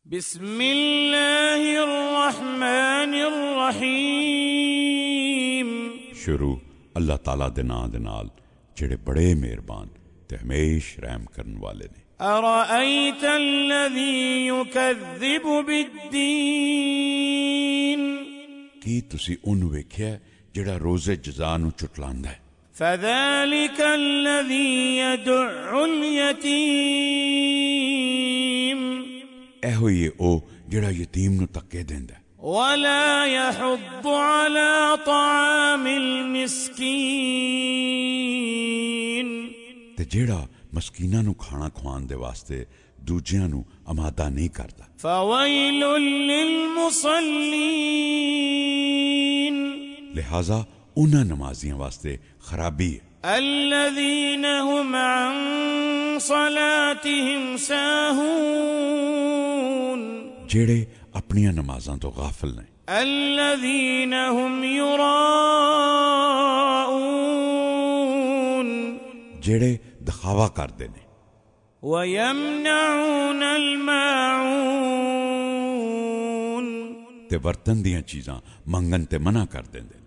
بسم اللہ الرحمن الرحیم۔ شروع اللہ تعالیٰ دے نام دے نال جڑے بڑے مہربان تے ہمیش رحم کرن والے نے۔ ارأیت الذی یکذب بالدین، کی تسی اونوں ویکھیا جڑا روز جزا نو چٹلاندا ہے؟ فذلک الذی یدع الیتیم، ایہو ہی او جڑا یتیم نو تکے دیندا ہے۔ ولا يحض على طعام المسکین، تے جیڑا مسکیناں نو کھانا کھوان دے واسطے دوجیاں نو آمادہ نہیں کردا۔ فویل للمصلین، لہذا انہاں نمازیاں واسطے خرابی ہے۔ الذین هم عن صلاتهم ساہون، جیڑے اپنیاں نمازاں تو غافل نے۔ الذین هم یراؤون، جیڑے دکھاوا کردے نے۔ ویمنعون الماعون، تے برتن دیاں چیزاں منگن تے منع کر دیندے۔